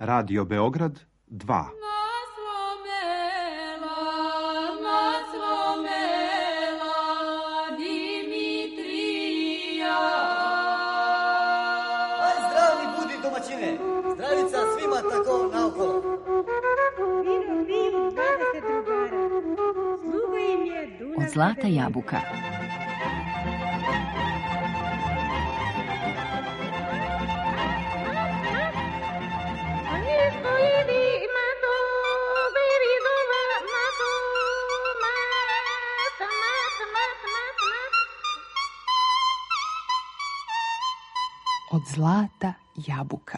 Radio Beograd 2. Zdravi budi domaćine, zdravica svima tako naokolo. Vino piju 20 drugara, sluga im je Dunav. Od zlata jabuka. Od zlata jabuka.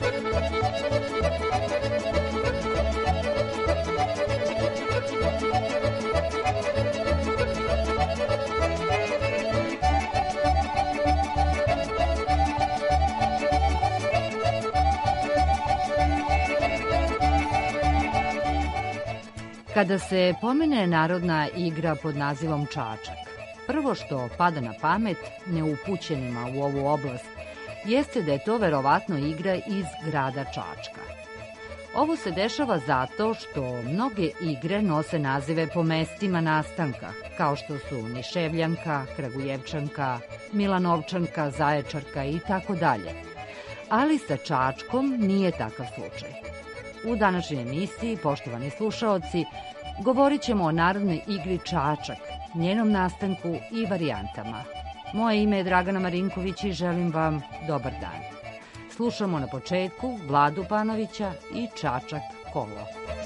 Kada se pomene narodna igra pod nazivom čačak, prvo što pada na pamet neupućenima u ovu oblast jeste da je to verovatno igra iz grada Čačka. Ovo se dešava zato što mnoge igre nose nazive po mestima nastanka, kao što su Niševljanka, Kragujevčanka, Milanovčanka, Zaječarka i tako dalje. Ali sa Čačkom nije takav slučaj. U današnjoj emisiji, poštovani slušaoci, govorit ćemo o narodnoj igri čačak, njenom nastanku i varijantama. Moje ime je Dragana Marinković i želim vam dobar dan. Slušamo na početku Vladu Panovića i Čačak kolo.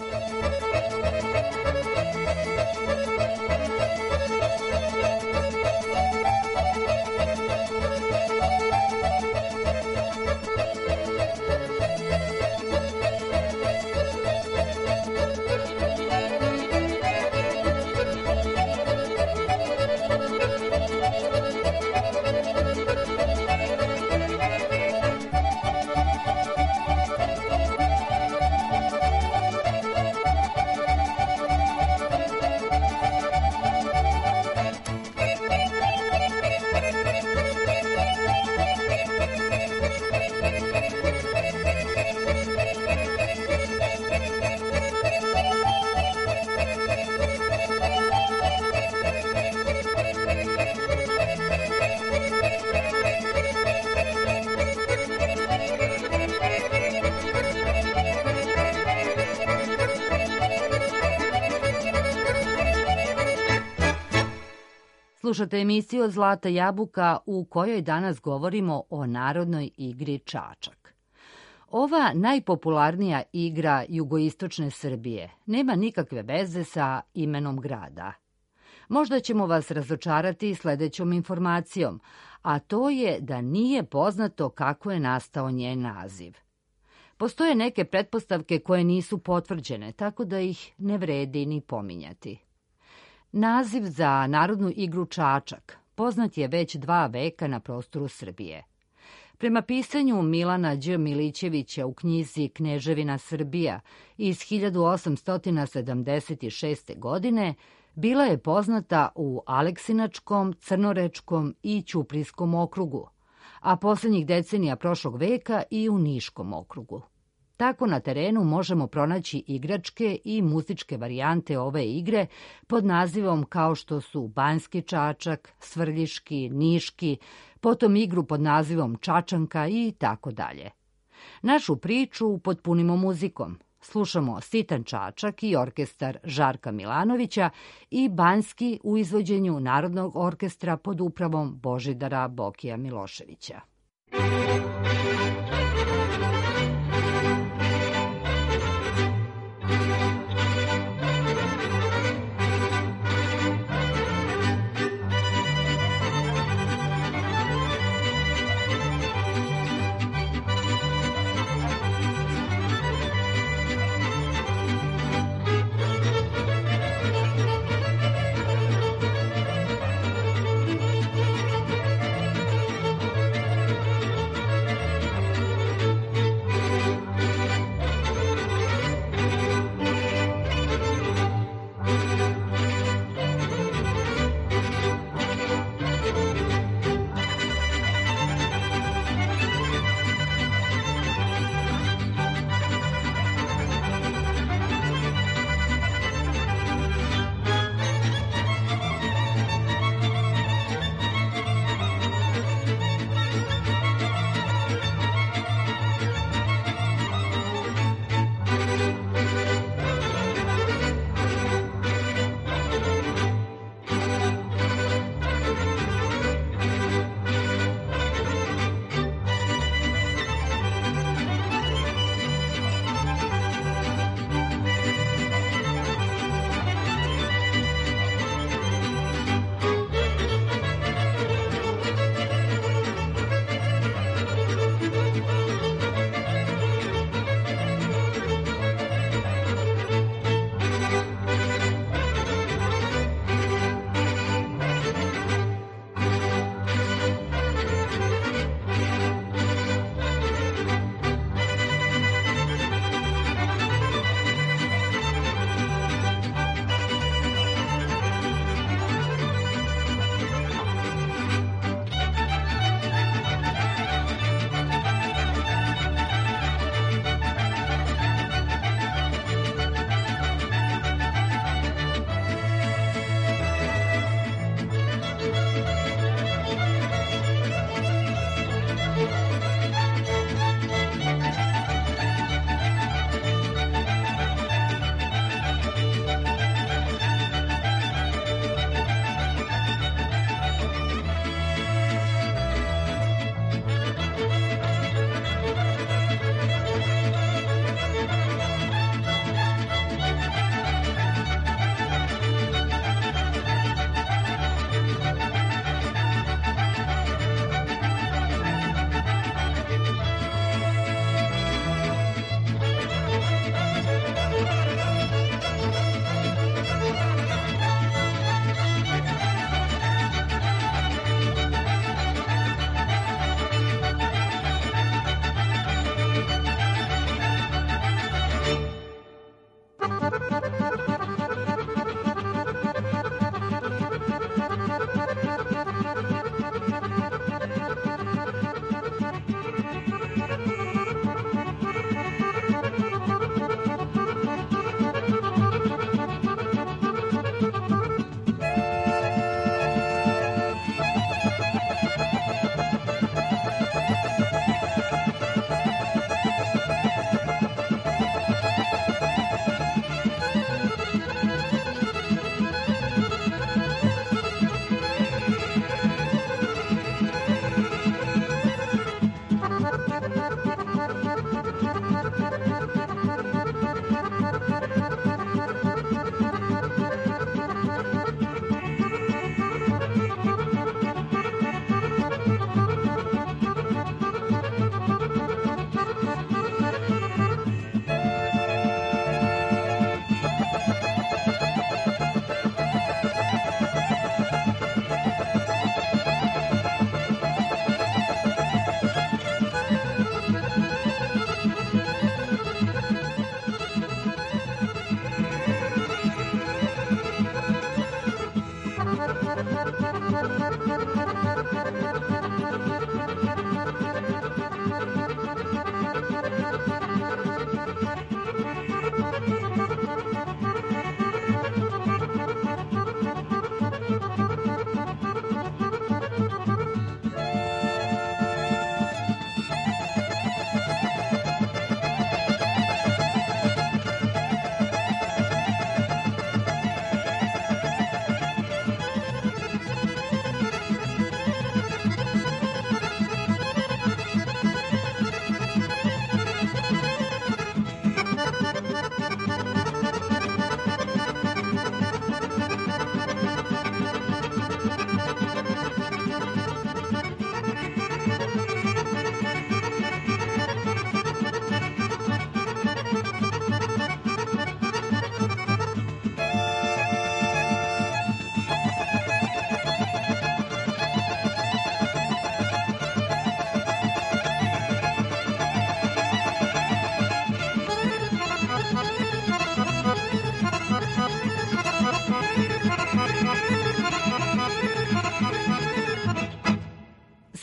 Slušate emisiju od Zlata jabuka u kojoj danas govorimo o narodnoj igri čačak. Ova najpopularnija igra jugoistočne Srbije nema nikakve veze sa imenom grada. Možda ćemo vas razočarati sledećom informacijom, a to je da nije poznato kako je nastao njen naziv. Postoje neke pretpostavke koje nisu potvrđene, tako da ih ne vredi ni pominjati. Naziv za narodnu igru čačak poznat je već 2 veka na prostoru Srbije. Prema pisanju Milana Đ. Milićevića u knjizi Kneževina Srbija iz 1876. godine, bila je poznata u Aleksinačkom, Crnorečkom i Ćuprijskom okrugu, a poslednjih decenija prošlog veka i u Niškom okrugu. Tako na terenu možemo pronaći igračke i muzičke varijante ove igre pod nazivom kao što su banjski čačak, svrljiški, niški, potom igru pod nazivom čačanka i tako dalje. Našu priču potpunimo muzikom. Slušamo Sitan čačak i orkestar Žarka Milanovića i banjski u izvođenju Narodnog orkestra pod upravom Božidara Bokija Miloševića.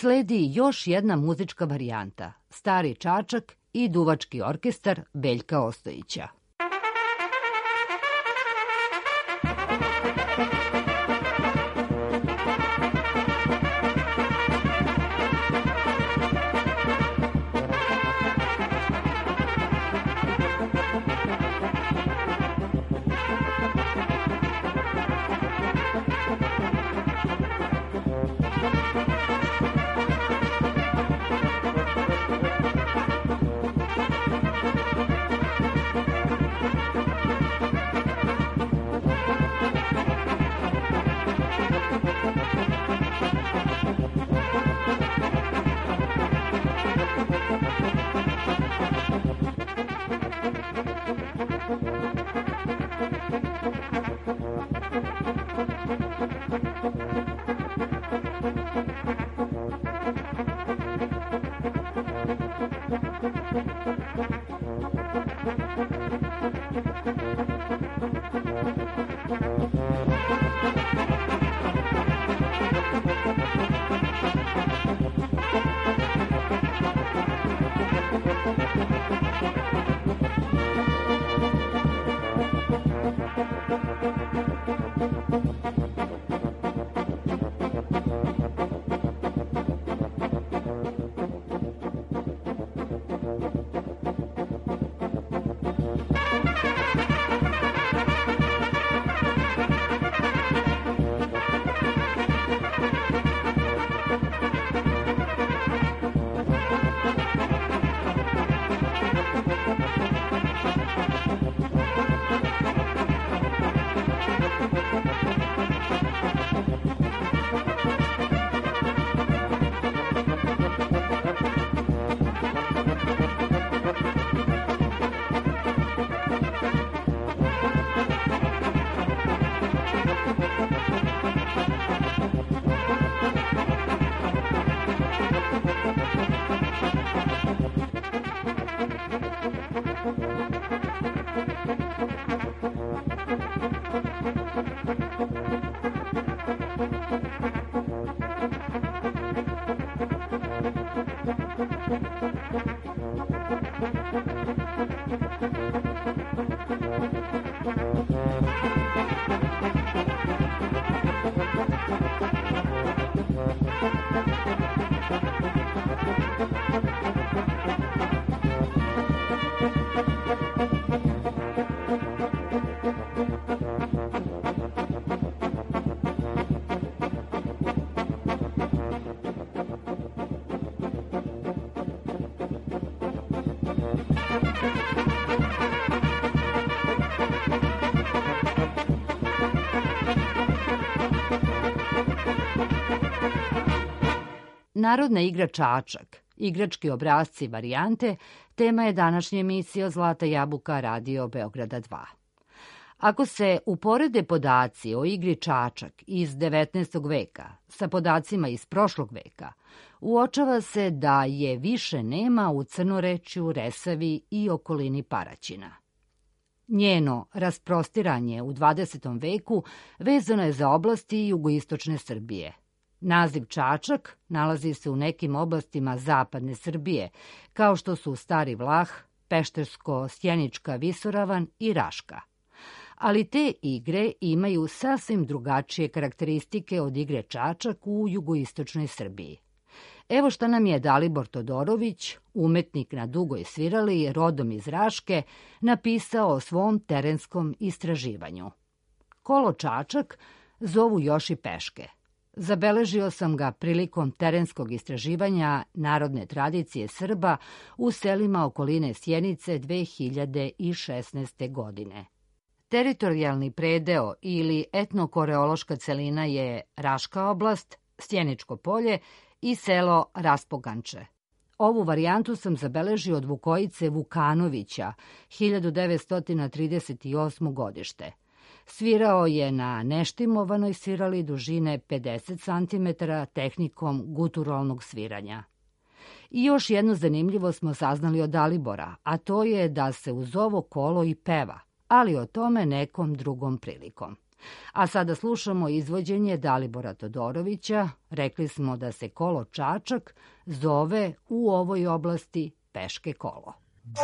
Sledi još jedna muzička varijanta, Stari Čačak i duvački orkestar Veljka Ostojića. Narodna igra Čačak, igrački obrasci varijante, tema je današnje emisije Zlata jabuka Radio Beograda 2. Ako se uporede podaci o igri Čačak iz 19. veka sa podacima iz prošlog veka, uočava se da je više nema u Crnorečju, Resavi i okolini Paraćina. Njeno rasprostiranje u 20. veku vezano je za oblasti jugoistočne Srbije. Naziv Čačak nalazi se u nekim oblastima zapadne Srbije, kao što su Stari Vlah, Peštersko-Sjenička visoravan i Raška. Ali te igre imaju sasvim drugačije karakteristike od igre Čačak u jugoistočnoj Srbiji. Evo šta nam je Dalibor Todorović, umetnik na dugoj svirali, rodom iz Raške, napisao o svom terenskom istraživanju. Kolo Čačak zovu još i peške. Zabeležio sam ga prilikom terenskog istraživanja narodne tradicije Srba u selima okoline Sjenice 2016. godine. Teritorijalni predeo ili etnokoreološka celina je Raška oblast, Sjeničko polje i selo Raspoganče. Ovu varijantu sam zabeležio od Vukojice Vukanovića, 1938. godište. Svirao je na neštimovanoj svirali dužine 50 cm tehnikom guturalnog sviranja. I još jednu zanimljivost smo saznali od Dalibora, a to je da se uz ovo kolo i peva, ali o tome nekom drugom prilikom. A sada slušamo izvođenje Dalibora Todorovića. Rekli smo da se kolo Čačak zove u ovoj oblasti peške kolo.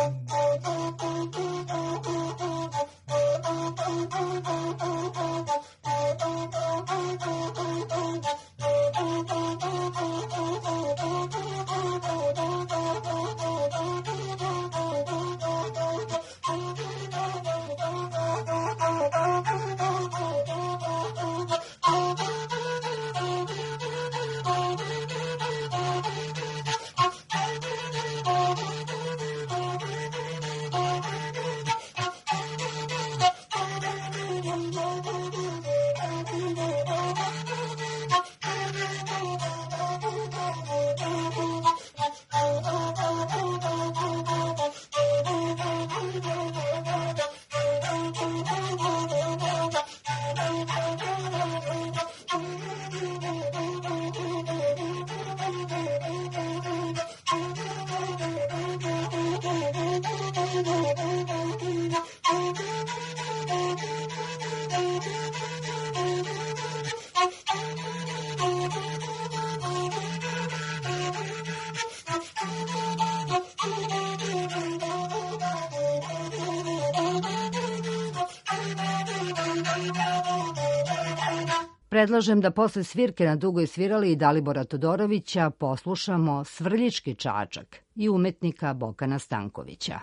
Predlažem da posle svirke na Dugoj svirali i Dalibora Todorovića poslušamo Svrljički Čačak i umetnika Bokana Stankovića.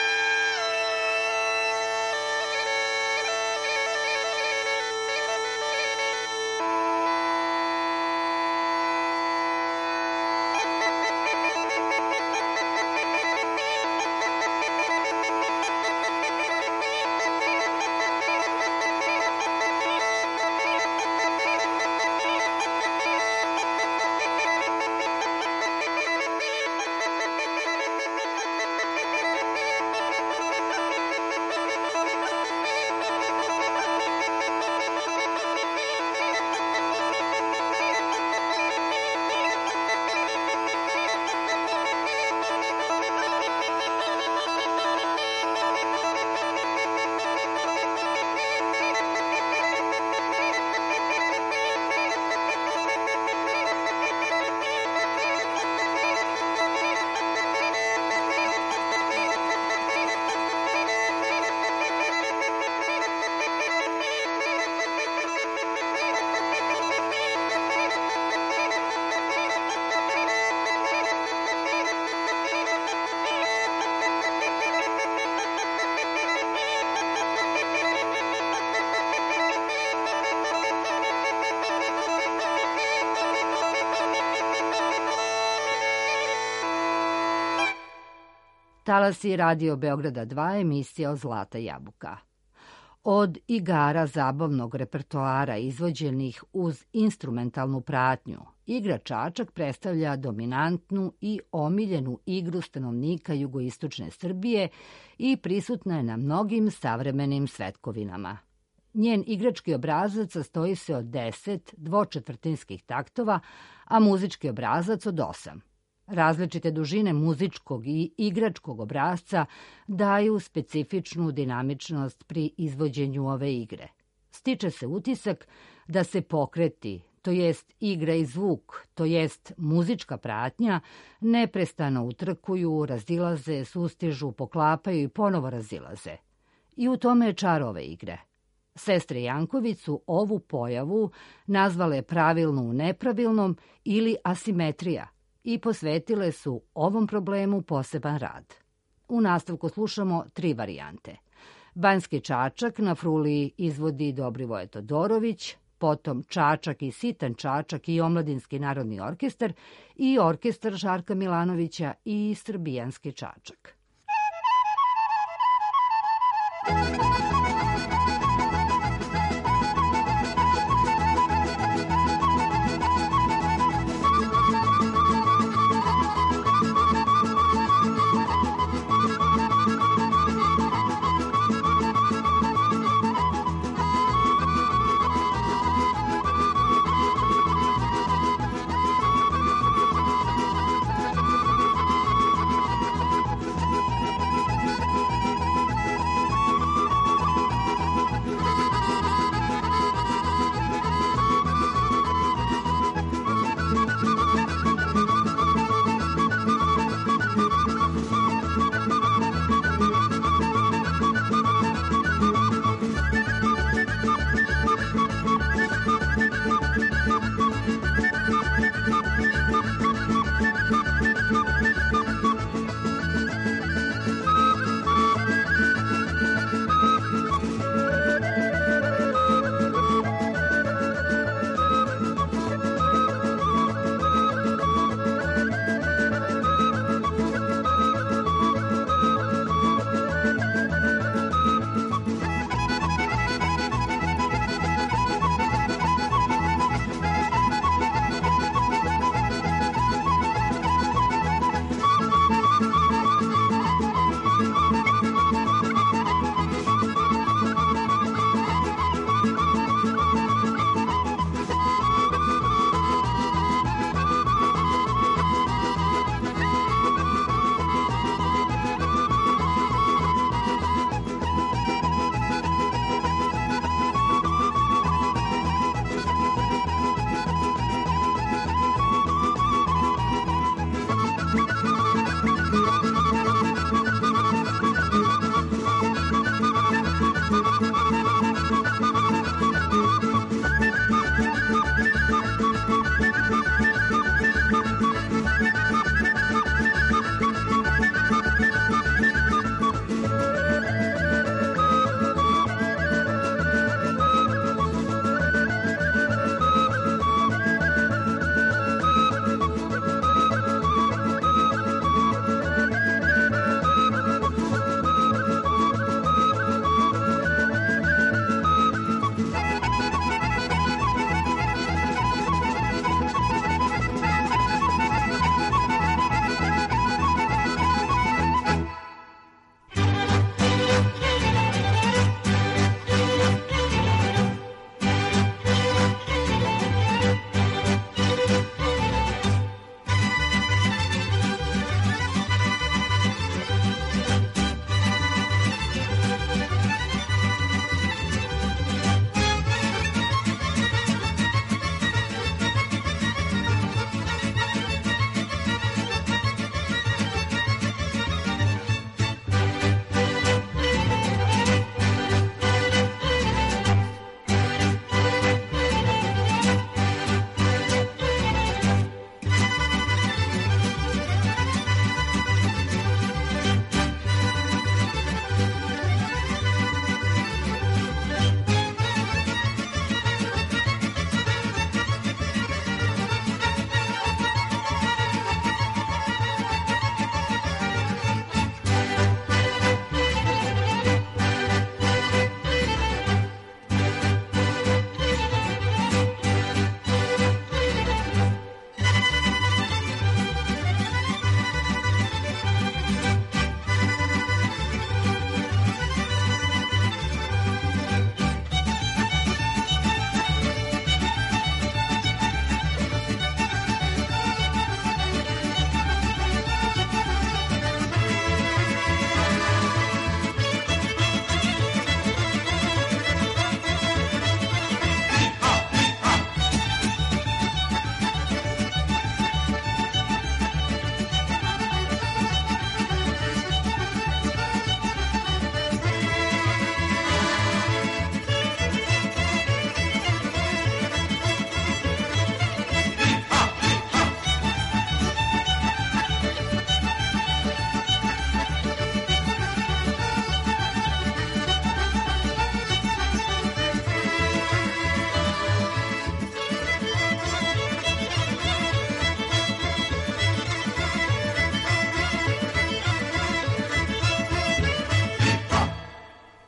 Talasi Radio Beograda 2, emisija o Zlata jabuka. Od igara zabavnog repertoara izvođenih uz instrumentalnu pratnju, igra Čačak predstavlja dominantnu i omiljenu igru stanovnika jugoistočne Srbije i prisutna je na mnogim savremenim svetkovinama. Njen igrački obrazac sastoji se od 10 dvočetvrtinskih taktova, a muzički obrazac od 8. Različite dužine muzičkog i igračkog obrazca daju specifičnu dinamičnost pri izvođenju ove igre. Stiče se utisak da se pokreti, to jest igra i zvuk, to jest muzička pratnja, neprestano utrkuju, razilaze, sustižu, poklapaju i ponovo razilaze. I u tome je čar ove igre. Sestre Janković su ovu pojavu nazvale pravilno u nepravilnom ili asimetrija i posvetile su ovom problemu poseban rad. U nastavku slušamo 3 varijante. Banjski Čačak na fruliji izvodi Dobrivoje Todorović, potom Čačak i Sitan Čačak i Omladinski narodni orkestar i orkestar Žarka Milanovića i Srbijanski Čačak.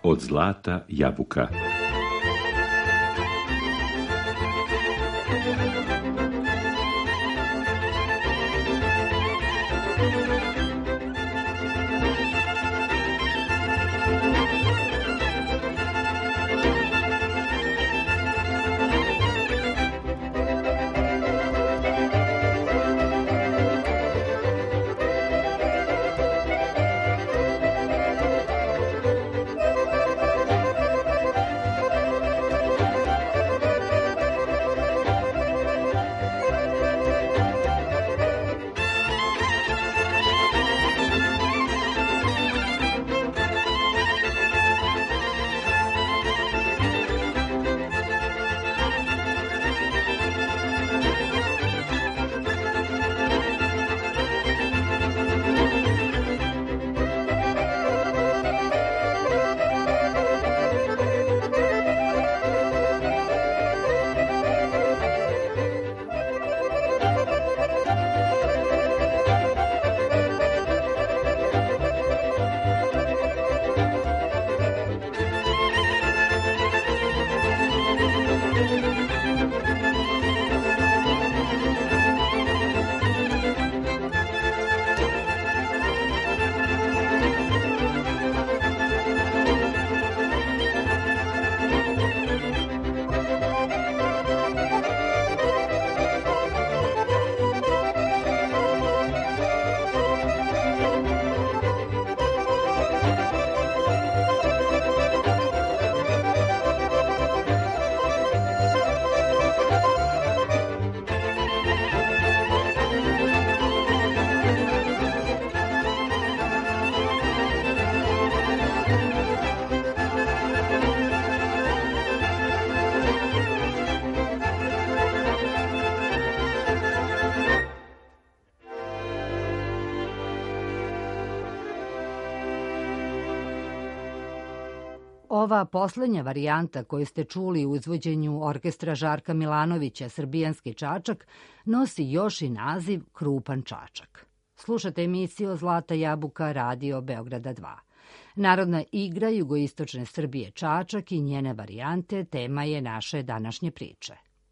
Od zlata jabuka. Ova poslednja varijanta koju ste čuli u izvođenju orkestra Žarka Milanovića Srbijanski Čačak nosi još i naziv Krupan Čačak. Slušate emisiju Zlata jabuka Radio Beograda 2. Narodna igra jugoistočne Srbije Čačak i njene varijante tema je naše današnje priče.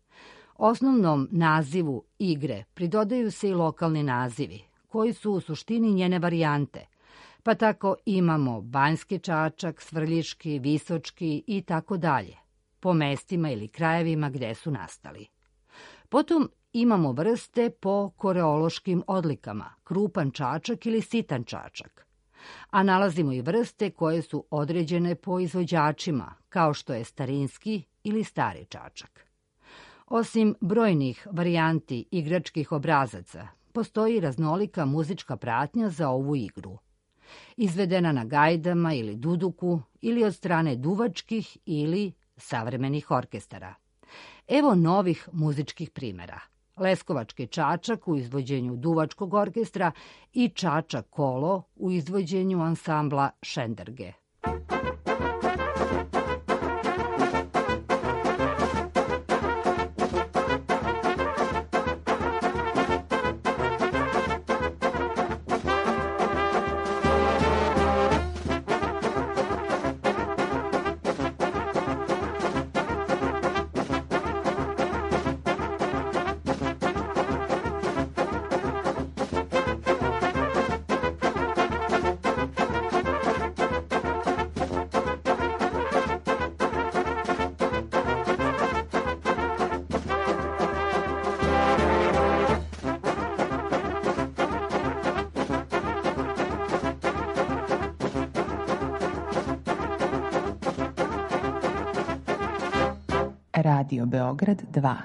Osnovnom nazivu igre pridodaju se i lokalni nazivi, koji su u suštini njene varijante, pa tako imamo Banjski Čačak, Svrljiški, Visočki i tako dalje, po mestima ili krajevima gde su nastali. Potom imamo vrste po koreološkim odlikama, Krupan Čačak ili Sitan Čačak, a nalazimo i vrste koje su određene po izvođačima, kao što je Starinski ili Stari Čačak. Osim brojnih varijanti igračkih obrazaca, postoji raznolika muzička pratnja za ovu igru, izvedena na gajdama ili duduku ili od strane duvačkih ili savremenih orkestara. Evo novih muzičkih primera. Leskovački Čačak u izvođenju duvačkog orkestra i Čačak kolo u izvođenju ansambla Šenderge. Radio Beograd 2.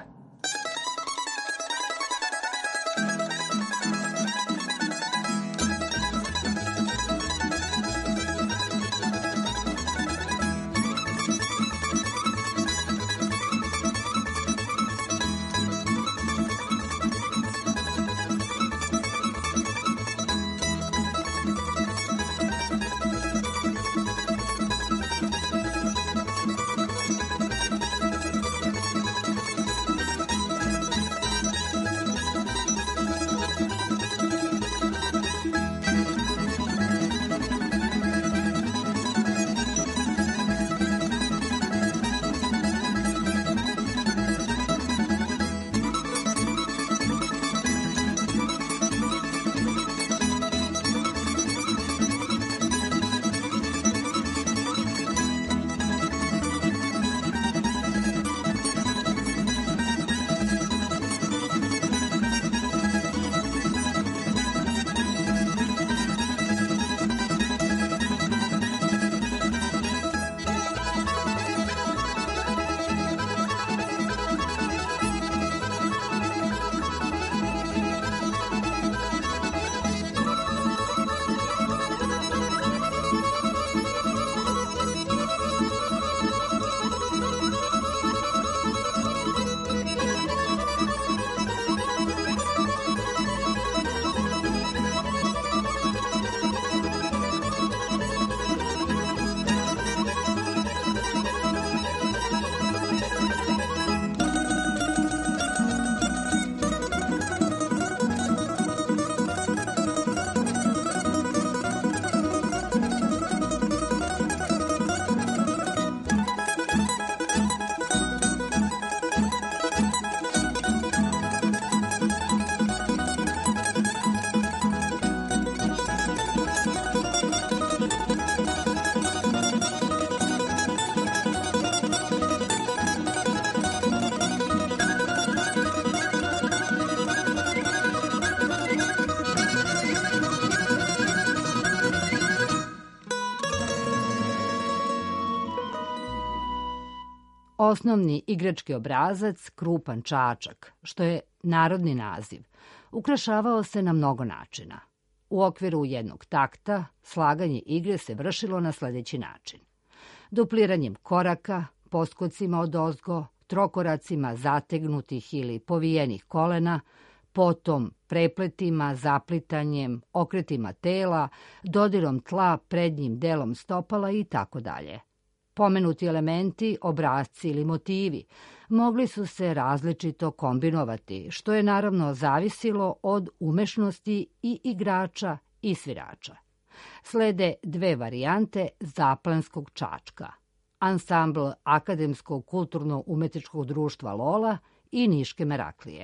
Osnovni igrački obrazac, krupan čačak, što je narodni naziv, ukrašavao se na mnogo načina. U okviru jednog takta slaganje igre se vršilo na sledeći način. Dupliranjem koraka, poskocima odozgo, trokoracima zategnutih ili povijenih kolena, potom prepletima, zaplitanjem, okretima tela, dodirom tla prednjim delom stopala i tako dalje. Pomenuti elementi, obrasci ili motivi mogli su se različito kombinovati, što je naravno zavisilo od umešnosti i igrača i svirača. Slede dve varijante zaplanskog čačka. Ansambl Akademskog kulturno-umetničkog društva Lola i Niške Meraklije.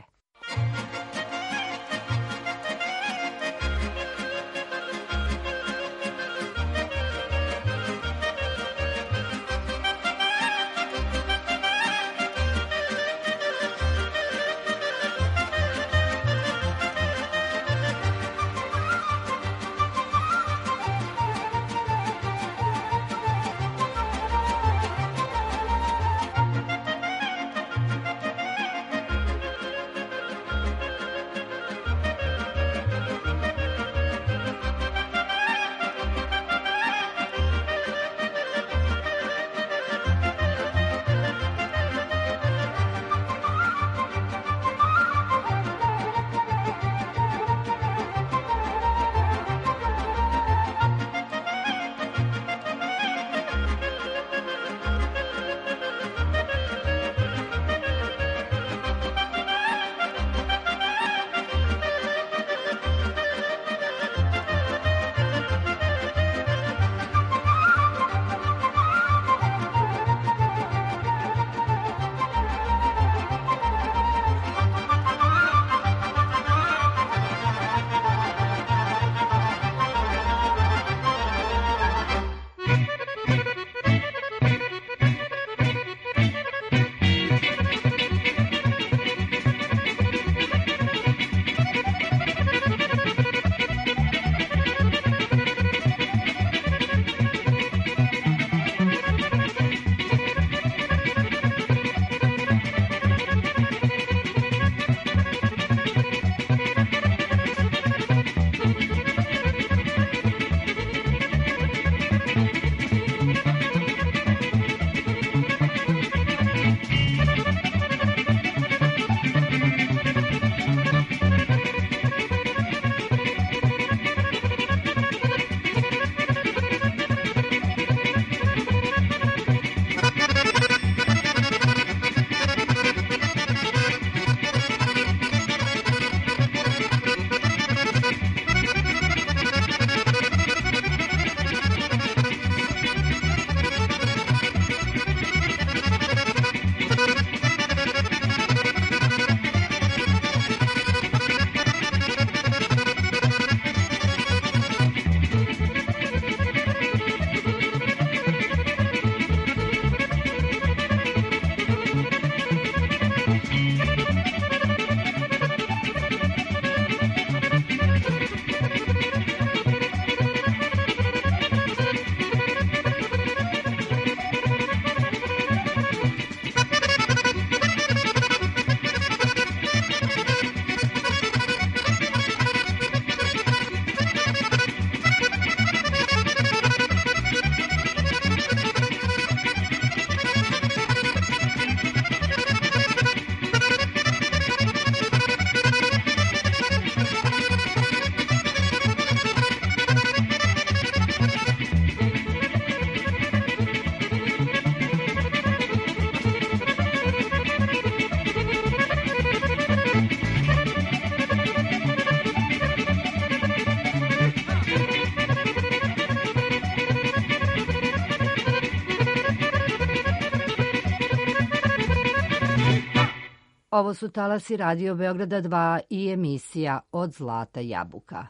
Ovo su talasi Radio Beograda 2 i emisija Od zlata jabuka.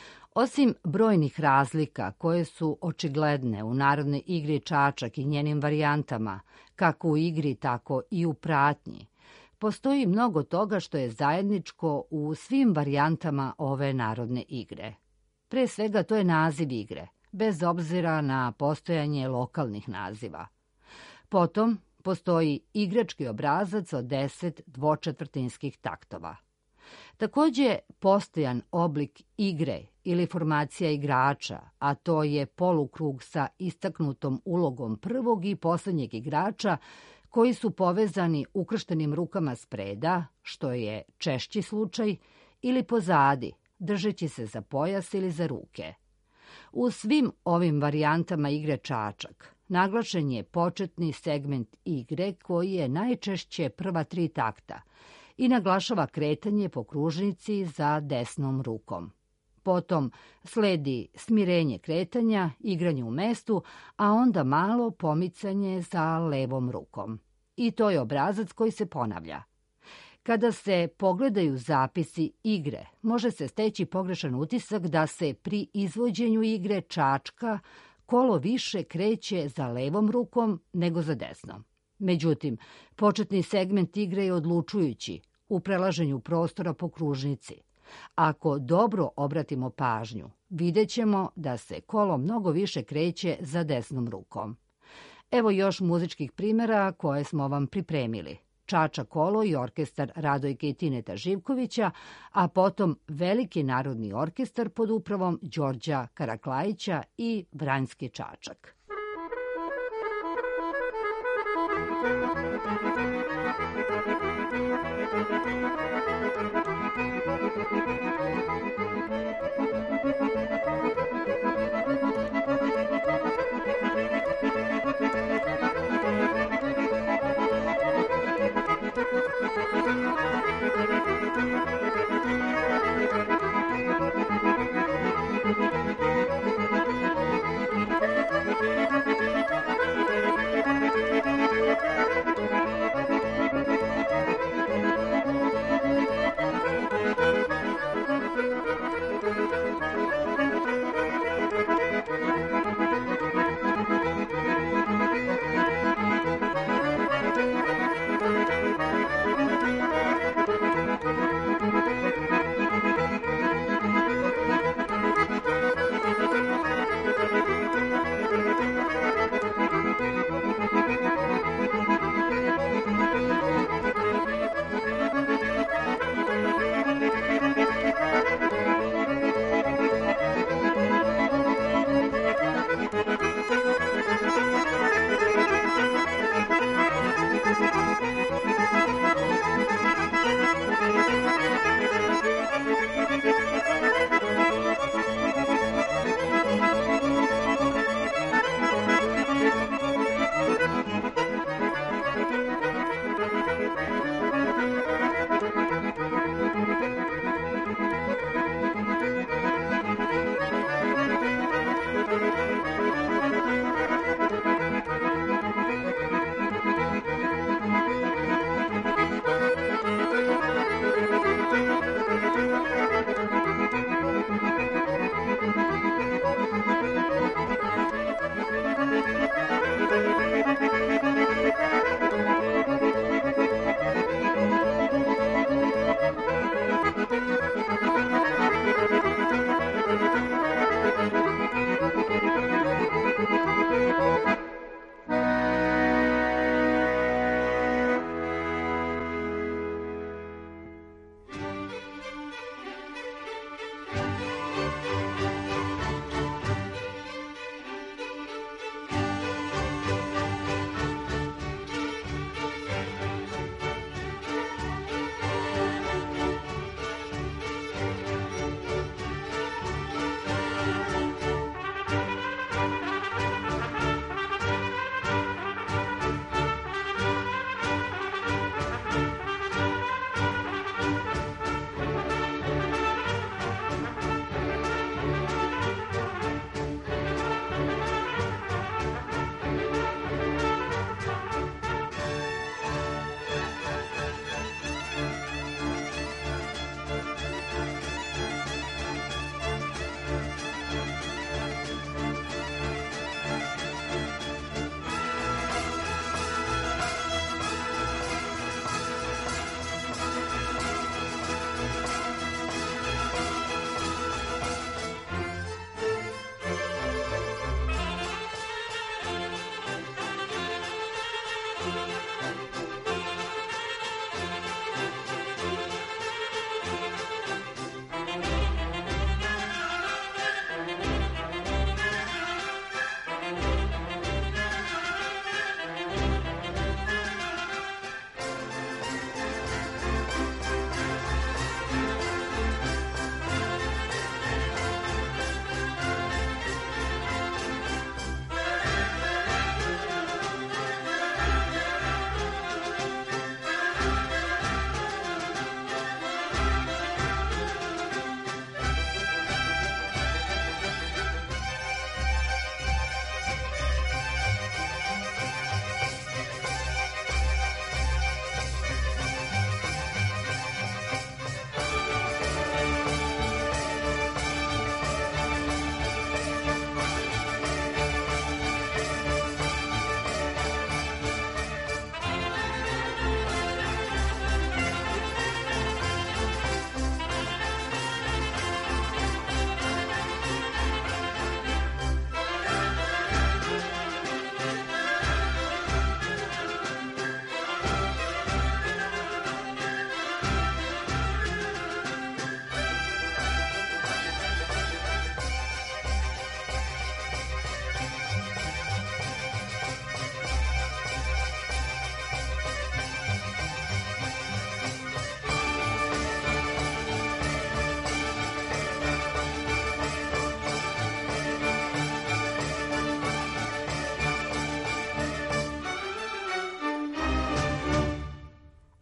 Osim brojnih razlika koje su očigledne u narodnoj igri čačak i njenim varijantama, kako u igri, tako i u pratnji, postoji mnogo toga što je zajedničko u svim varijantama ove narodne igre. Pre svega to je naziv igre, bez obzira na postojanje lokalnih naziva. Potom, Postoji igrački obrazac od 10 dvočetvrtinskih taktova. Takođe, postojan oblik igre ili formacija igrača, a to je polukrug sa istaknutom ulogom prvog i poslednjeg igrača koji su povezani ukrštenim rukama spreda, što je češći slučaj, ili pozadi, držeći se za pojas ili za ruke. U svim ovim varijantama igre čačak naglašen je početni segment igre koji je najčešće prva 3 takta i naglašava kretanje po kružnici za desnom rukom. Potom sledi smirenje kretanja, igranje u mestu, a onda malo pomicanje za levom rukom. I to je obrazac koji se ponavlja. Kada se pogledaju zapisi igre, može se steći pogrešan utisak da se pri izvođenju igre čačka kolo više kreće za levom rukom nego za desnom. Međutim, početni segment igre je odlučujući u prelaženju prostora po kružnici. Ako dobro obratimo pažnju, vidjet ćemo da se kolo mnogo više kreće za desnom rukom. Evo još muzičkih primjera koje smo vam pripremili. Čača kolo i orkestar Radojke i Tineta Živkovića, a potom Veliki narodni orkestar pod upravom Đorđa Karaklajića i Vranjski čačak.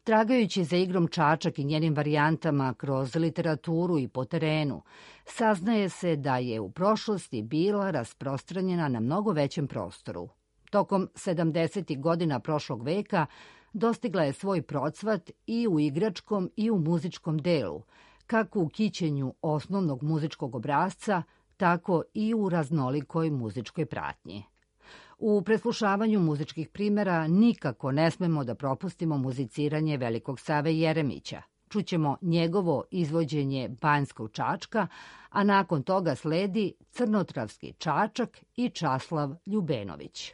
Tragajući za igrom Čačak i njenim varijantama kroz literaturu i po terenu, saznaje se da je u prošlosti bila rasprostranjena na mnogo većem prostoru. Tokom 70. godina prošlog veka dostigla je svoj procvat i u igračkom i u muzičkom delu, kako u kićenju osnovnog muzičkog obrasca, tako i u raznolikoj muzičkoj pratnji. U preslušavanju muzičkih primera nikako ne smemo da propustimo muziciranje Velikog Save Jeremića. Čućemo njegovo izvođenje Banjskog Čačka, a nakon toga sledi Crnotravski Čačak i Časlav Ljubenović.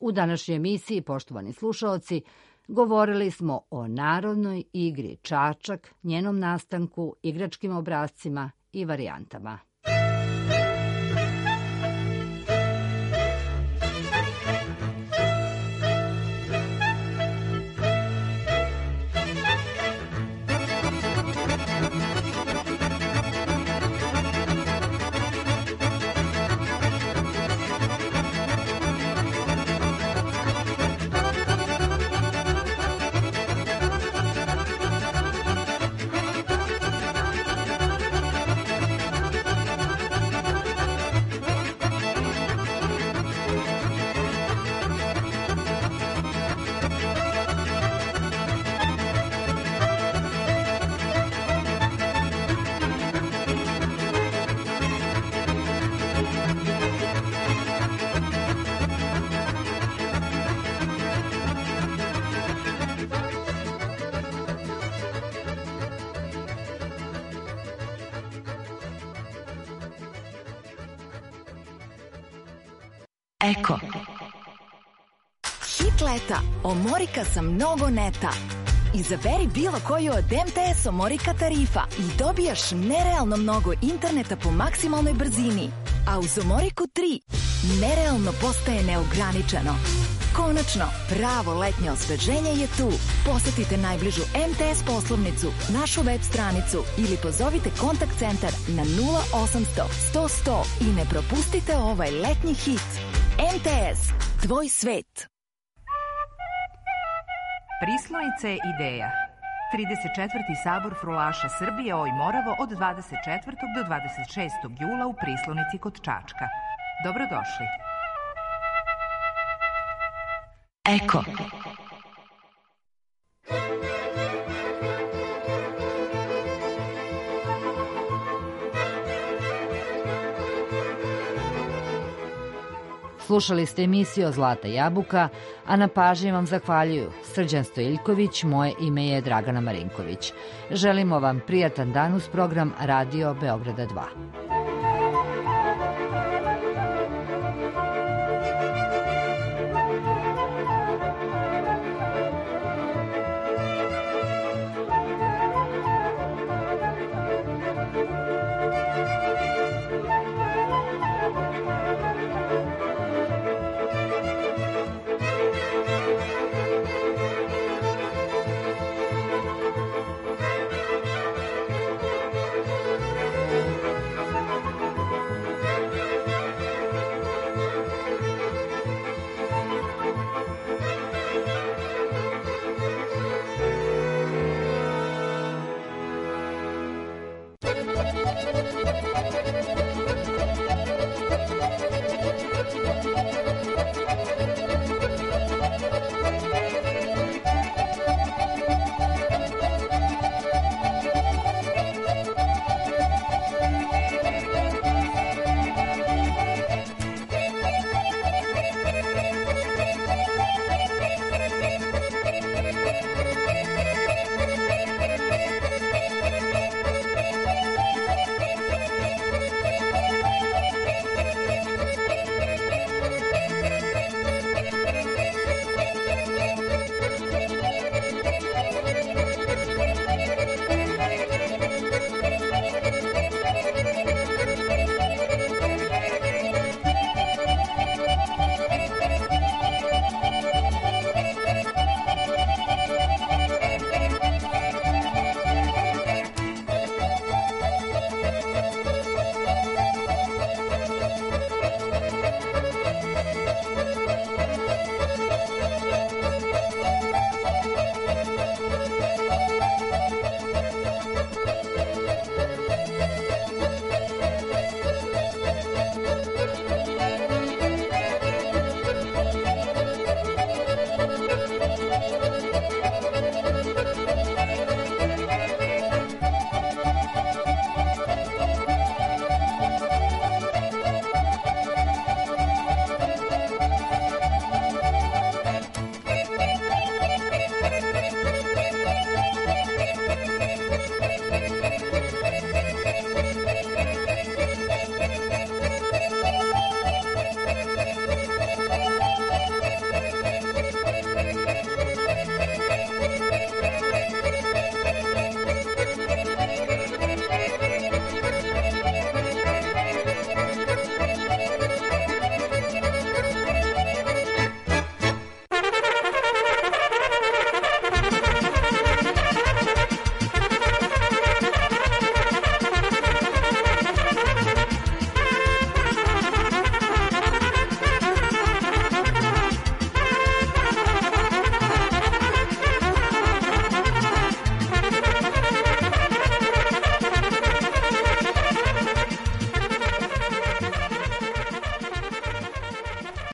U današnjoj emisiji, poštovani slušaoci, govorili smo o narodnoj igri čačak, njenom nastanku, igračkim obrascima i varijantama. Eko. Hit leta. Omorika sa mnogo neta. Izaberi bilo koju od MTS Omorika tarifa i dobijaš nerealno mnogo interneta po maksimalnoj brzini. A uz Omoriku 3 nerealno postaje neograničeno. Konačno, pravo letnje osveženje je tu. Posetite najbližu MTS poslovnicu, našu web stranicu ili pozovite kontakt centar na 0800 100 100 i ne propustite ovaj letnji hit. MTS, tvoj svet. Prislonica je ideja. 34. sabor frulaša Srbije Oj Moravo od 24. do 26. jula u Prislonici kod Čačka. Dobrodošli. Eko. Slušali ste emisiju Zlata jabuka, a na pažnji vam zahvaljuju Srđan Stojiljković, moje ime je Dragana Marinković. Želimo vam prijatan dan uz program Radio Beograda 2.